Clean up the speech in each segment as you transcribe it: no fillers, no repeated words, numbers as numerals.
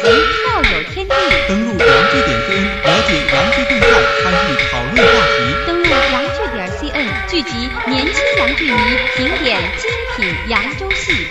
校有天地。 登录杨据点 cn， 了解杨剧动态，参与讨论话题。 登录杨据点 cn， 聚集年轻洋剧迷，评点精品扬州戏。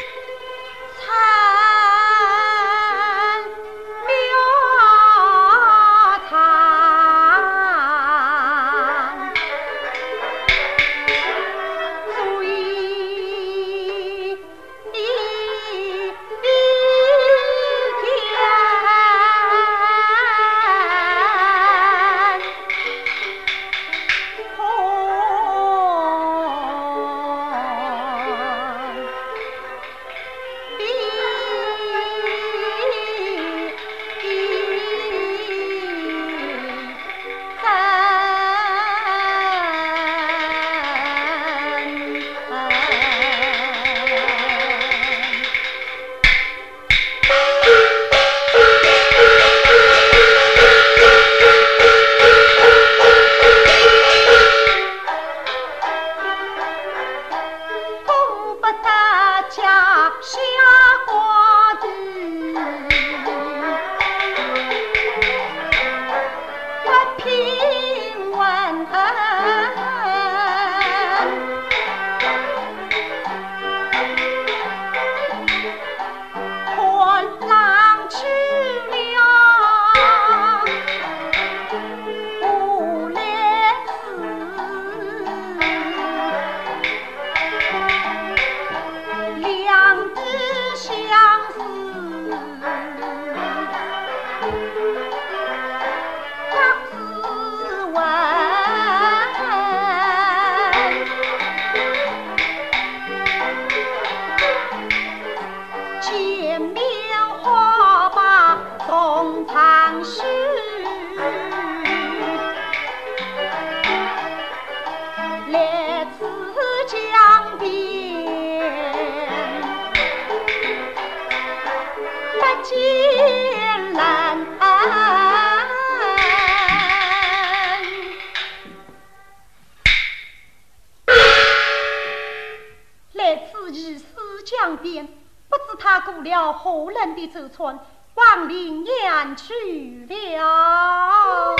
后人的祖传往灵岩去了。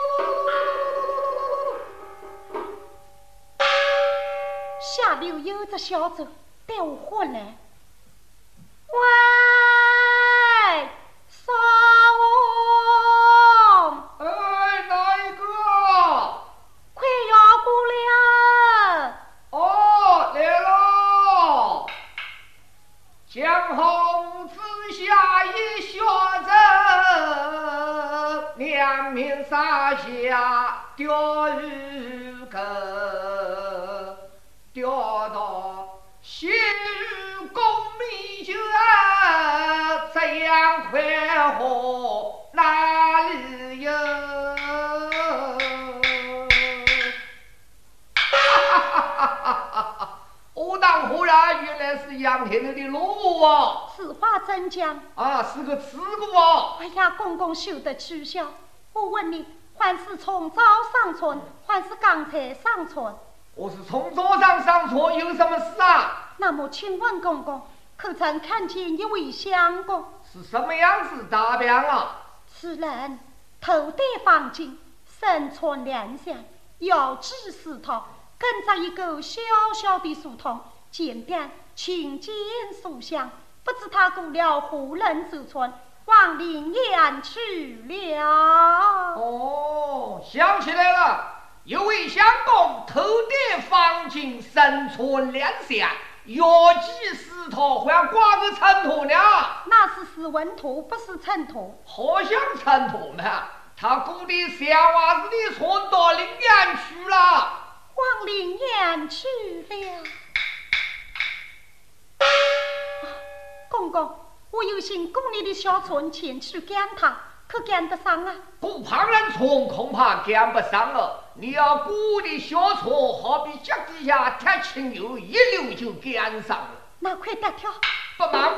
下流有着小走带我混来，喂，少翁， 哎，哪一个？ 快要过了。 哦，来了。江红之下一小人，两面撒下钓鱼钩，钓到西域功名就这样快活哪里有？我当忽然原来是杨天头的罗啊！ 此话怎讲？ 啊，是个刺骨啊！ 哎呀，公公休得取笑。我问你，还是从早上村，还是刚才上村？ 我是从早上上村，有什么事啊？ 那么请问公公，可曾看见一位相公？ 是什么样子打扮啊？ 此人头戴方巾，身穿凉衫，腰系丝绦，跟着一个小小的书童，简便清简素香，不知他过了何人之村，往灵岩去了。 哦，想起来了，有位相公头戴方巾，身穿凉衫，腰系丝绦，还挂个衬托呢。 那是斯文图，不是衬托。 好像衬托嘛，他雇的小娃子的村到灵岩去了。 往灵岩去了。公公，我有心雇你的小村前去赶他，可赶得上啊？ 雇旁人村恐怕赶不上了。你要雇的小村，好比脚底下贴青油，一溜就赶上了。 那快得跳！ 不忙。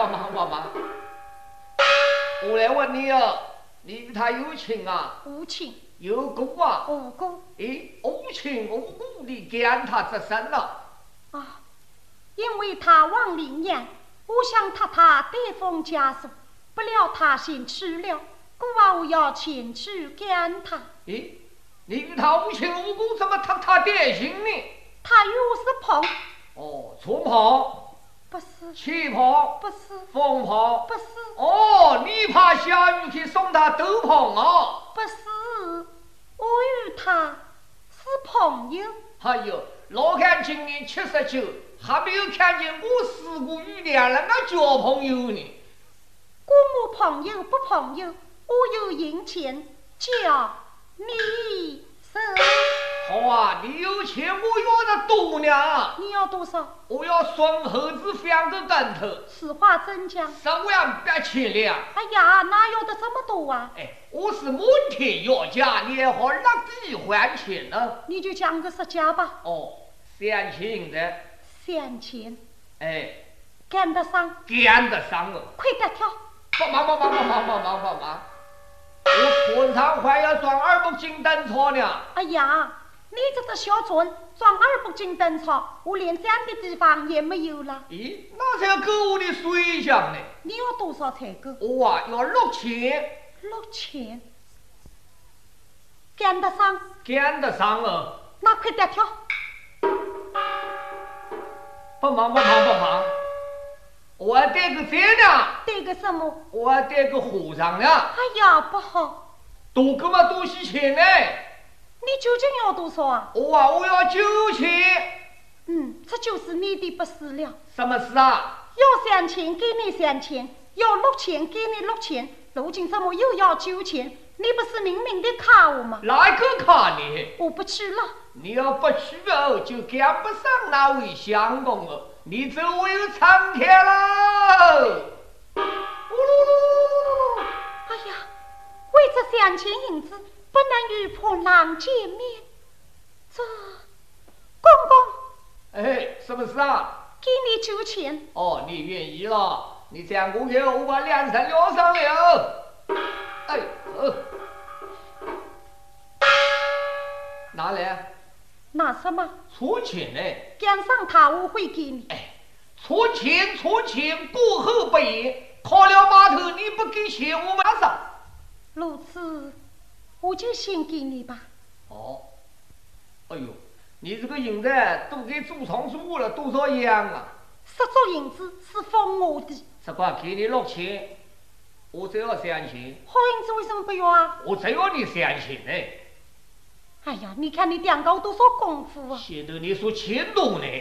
我来问你啊，你与他有情啊？ 无情。 有功啊？ 无功。 无情无故的赶他这身了。 因为他往灵岩，我想他带封家属， 不料他先去了，故我要前去见他。 咦，你与他无亲无故，怎么他点心呢？ 他与我是朋， 哦，春袍、 不是， 旗袍、 不是， 凤袍， 不是， 哦，你怕下雨去送他斗篷啊？ 不是，我与他是朋友。 哎呦，老看今年79，还没有看见我4个月亮了，那交朋友呢？ 过我朋友不朋友，我有银钱叫你收。 好啊，你有钱我要的多呢。 你要多少？ 我要双猴子2个跟头， 此话怎讲 10.8两。 哎呀，哪有的这么多啊？ 哎，我是满天要价，你还好落地还钱呢？ 你就讲个实价吧。 哦，3000的。 3000。 哎， 赶得上？ 赶得上哦。 快点跳！ 忙！我船上还要装2部金灯草呢。 哎呀，你这个小船装2部金灯草，我连站的地方也没有了。 咦，那才够我的水箱呢。 你要多少才够？ 我啊，要6000。 6000。赶得上？ 赶得上哦。 那快点跳！ 不忙，我还带个这呢。 带个什么？ 我还带个和尚呢。 哎呀，不好。 多个嘛多些钱呢。 你究竟要多少啊？ 我要9000。 这就是你的不是了。 什么事啊？ 要3000给你3000，要6000给你6000，如今怎么又要9000？你不是明明的卡我吗？ 哪个卡你？ 我不去了。 你要不去哦，就赶不上那位相公哦。你走我有长天喽！ 哎呀，为这3000银子，不能与破郎见面。这公公， 哎，什么事啊？ 给你9000。 哦，你愿意了？你这样过去，我把2山撂上了。哎，拿来。 拿什么？ 出钱呢？ 赶上他，我会给你。 哎，出钱，过后不言。靠了码头，你不给钱，我马上。 如此，我就先给你吧。 哦，哎呦，你这个银子都给祖上说了多少样啊 ？10足银子是封我的。 这块给你6000，我只要3000。 好银子为什么不要啊？ 我只要你3000呢。 哎呀，你看你两高多少功夫啊！ 现在你说钱多呢。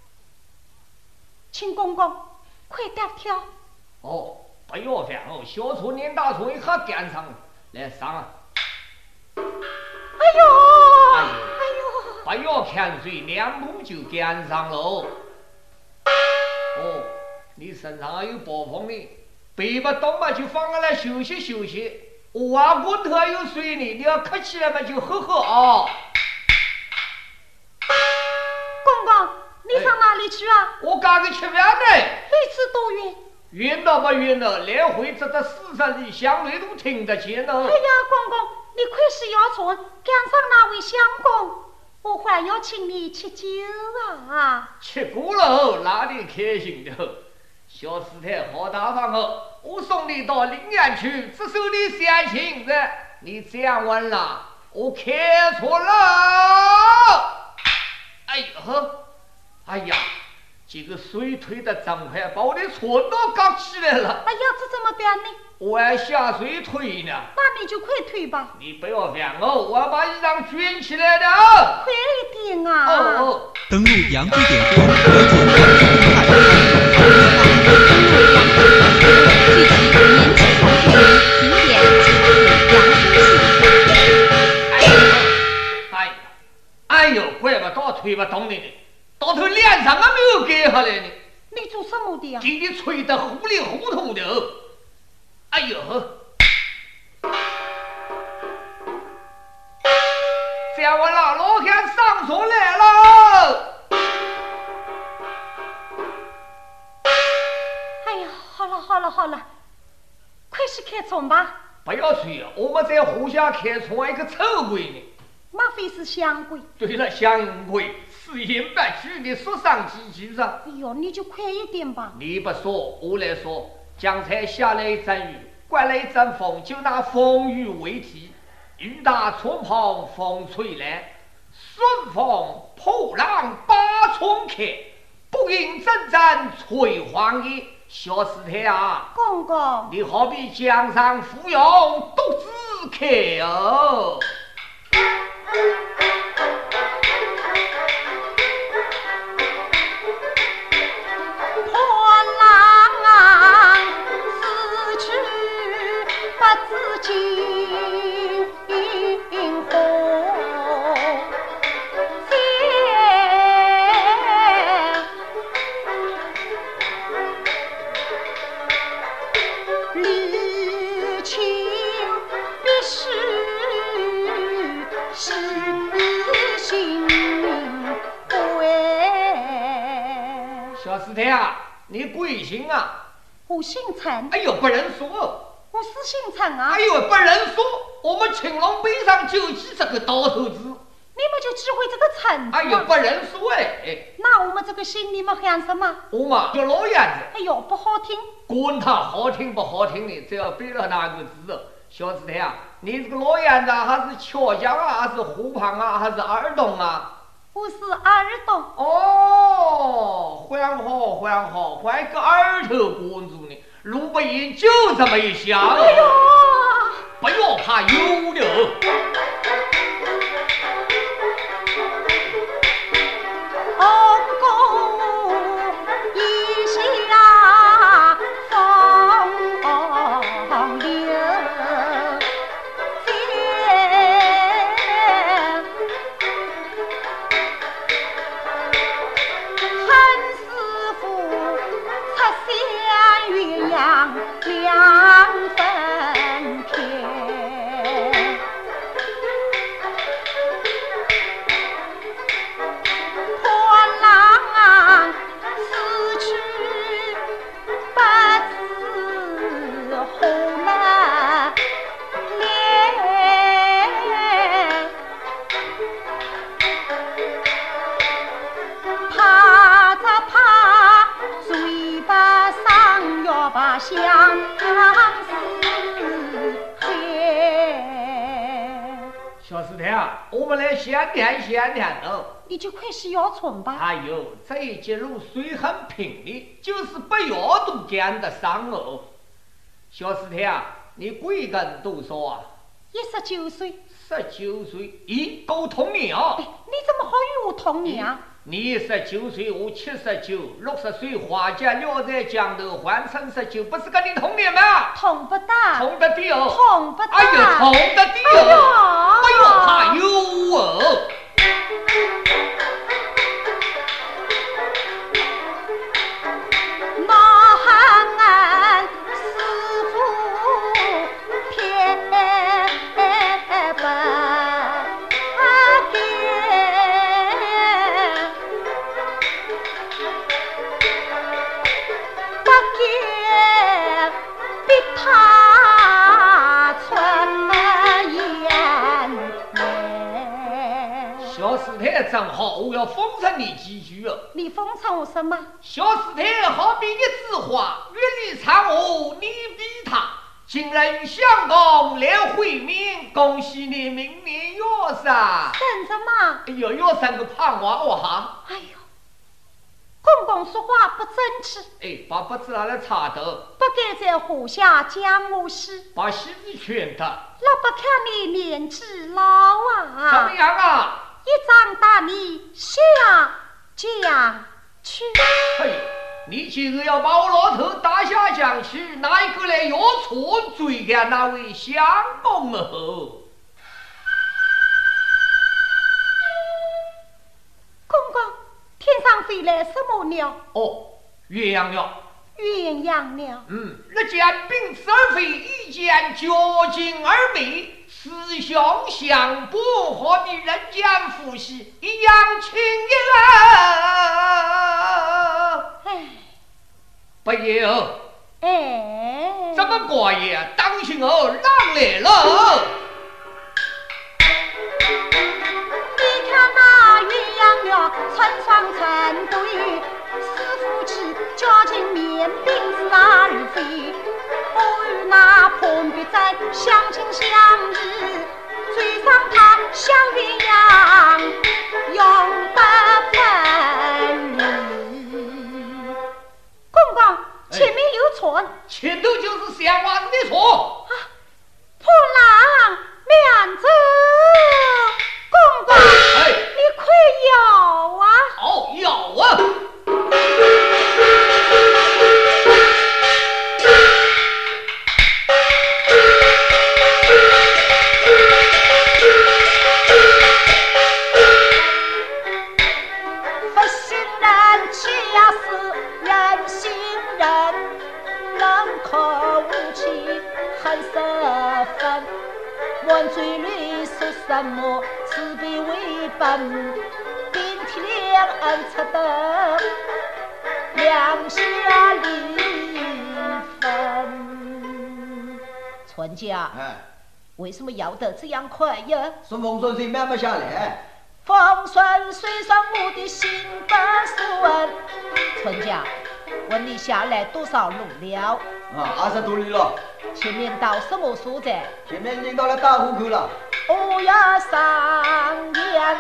秦公公，快点跳！ 哦，不要烦哦，小船连大船一下赶上了，来上啊！ 哎呦！ 不要看水，2步就赶上喽。哦，你身上还有包袱呢，背不动嘛就放下来休息。我骨头还有水呢，你要客气了嘛就喝啊。 公公，你上哪里去啊？ 我赶去吃饭呢。 离此多远？ 远到不远了，来回这40里，乡里都听得见了。 哎呀，公公，你快是要船赶上那位相公，我还要请你吃酒啊！ 吃过了，哪里开心的？小师太好大方哦，我送你到陵园去，只收你3000银子。你这样问了，我开错了。哎呀，这个水推得真快，把我的船都搞起来了。 哎呀，这怎么办呢？ 我还下水推呢。 那你就快推吧。 你不要烦哦，我要把衣裳卷起来的。 快一点啊！ 哦。登录杨枝点播，了解杨枝动态， 聚集年轻小剧迷，评点精品扬声戏。 哎呦，怪不到推不动你呢，到头脸上还没有盖下来呢。 你做什么的啊？ 给你吹得糊里糊涂的。哎呦，这样我老汉上船来了。 哎呀，好了，快去开船吧。 不要吹，我们在湖下开船一个臭鬼呢。 莫非是香鬼？ 对了，香鬼4言8句的说上几句上。 哎呦，你就快一点吧。 你不说，我来说。刚才下了一阵雨， 刮了一阵风，就拿风雨为题，雨打春蓬风吹来，顺风破浪把春开，不应阵阵催黄叶。小师太啊， 公公， 你何必江上芙蓉独自开哦？小师太啊，你贵姓啊？ 我姓陈。 哎呦，不认说。 我是姓陈啊。 哎呦，不认说。我们青龙背上就记这个刀头子。 你们就忌讳这个陈字。 哎呦，不认说哎。 那我们这个姓你们喊什么？ 我嘛叫老样子。 哎呦，不好听。 管他好听不好听的，只要背了那个字哦。小师太啊，你这个老样子还是俏江啊，还是湖畔啊，还是耳洞啊？ 我是耳洞。 哦，还好，还个耳头关住呢。路不赢就这么一想。 哎呦， 不要怕有的。闲谈哦， 你就快洗腰春吧。 哎呦，这一节路水很平的，就是不要都干得上哦。小师太啊，你贵庚多少啊 ？19岁。 19岁，咦，够同年啊！ 你怎么好与我同年啊？ 你19岁，我79，60岁花甲了在江头换成19，不是跟你同年吗？ 同不大。 同得的哦。 同不大。 哎呦，同得的哦。哎呦，怕有哦。正好，我要奉承你几句哦。 你奉承我什么？ 小师太好比一枝花，月里长河你比他。今日相公来会面，恭喜你明年要生。 生什么？ 哎呦，要生个胖娃娃哈！ 哎呦，公公说话不争气。 哎，把不知道来插头。 不该在华夏讲我事。 把媳妇劝他。 老不看你年纪老啊。 怎么样啊？ 一张大你下江去。 嘿，你今日要把我老头打下江去，哪一个来要错追赶那位相公哦？ 公公，天上飞来什么鸟？ 哦，鸳鸯鸟。 鸳鸯鸟。 日间并翅而飞，一见脚劲而美。师兄相伴，何必人间夫妻一样情啊？ 哎， 不有。 哎， 这么过夜，当心哦，浪来了。 你看那鸳鸯鸟，成双成对，是夫妻，脚劲绵并翅而飞。 我与那攀别在相亲相依，追上他小鸳鸯永不分离。公公，前面有船， 前头就是小娃子的船。 破浪မြန်走，公公，你快摇啊！ 哦，摇啊！ 不信人，恰是人心人，人可无情，恨十分。问罪律说什么？此必为本，并体两岸出得两下离分。春家，为什么摇得这样快呀？ 顺风顺水慢慢下来。 风顺水顺，我的心不顺。春家，问你下来多少路了 ？20多里了。 前面到什么所在？ 前面已经到了大湖口了。 我要上演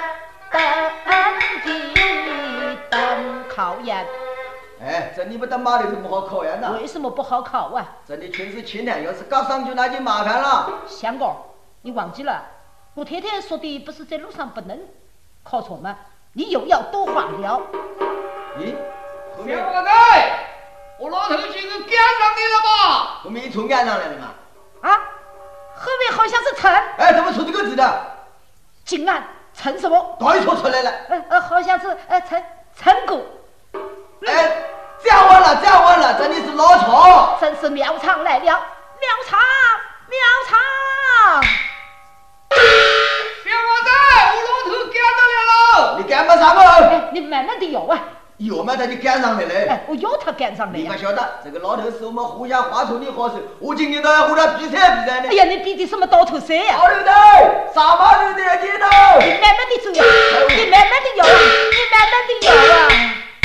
等考验。 这里不等马的怎么好考验呢？ 为什么不好考啊？ 这里全是青年，要是刚上就那就麻烦了。 相公，你忘记了，我太太说的不是在路上不能考错吗？你又要多话了。 咦， 小娃子，我老头几个赶上你了吧？ 后面一船赶上来了嘛？ 后面好像是陈。 怎么出这个字的？ 今晚陈什么？ 哪一说出来了？ 好像是陈果。 这样问了，这里是老巢。 真是苗场来了，苗场。 小娃子，我老头赶到来了。 你赶不上我。 你慢慢的摇啊。 摇嘛，他就赶上来了。 我摇他赶上来。 你不晓得，这个老头是我们互相划船的好手，我今天都要和他比赛呢。 哎呀，你比的什么倒头赛呀？ 老头子，上马路的街头。 你慢慢的走呀，你慢慢的摇啊，你慢慢的摇啊。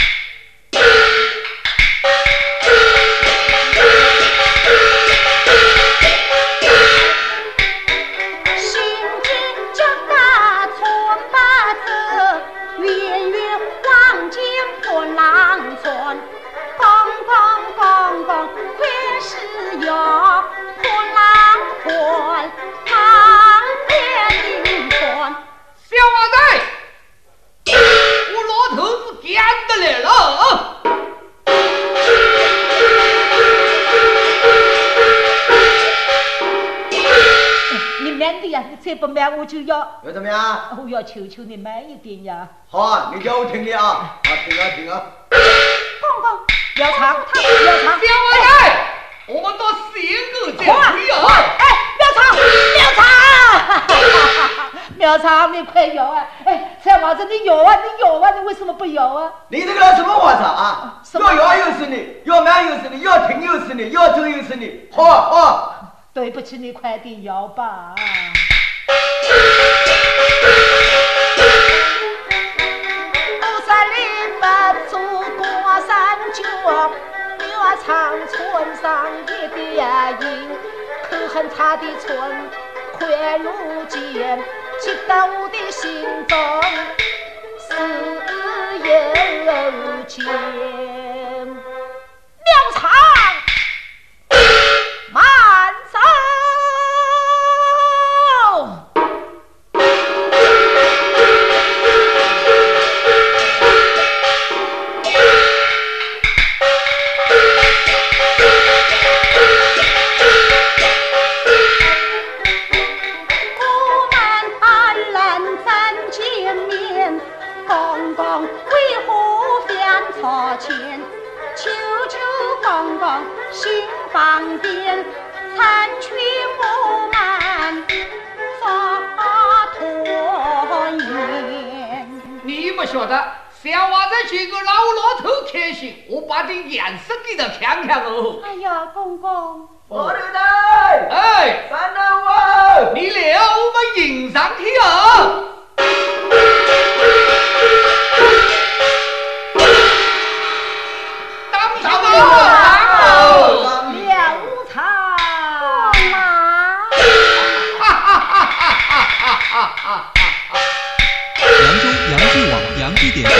再不慢我就要怎么样？ 我要求求你慢一点呀！ 好，你叫我听的啊！停啊！ 公公，苗场， 小娃子，我们到4个再会啊！ 苗场，你快摇啊！小娃子，你摇啊！你为什么不摇啊？ 你这个人什么话啊？要摇又是你，要慢又是你，要停又是你，要走又是你。好。 对不起，你快点摇吧。我唱村上一点音，可恨他的村快路见，激得我的心中是有情。苗场慢走。心方便，参劝我们发团圆。 你不晓得，小娃子几个让我老头开心，我把这眼神给他看看哦。 哎呀，公公， 老头子，三等我， 你来，我们迎上去啊！当什么？ 苗场。 扬州杨剧网杨剧点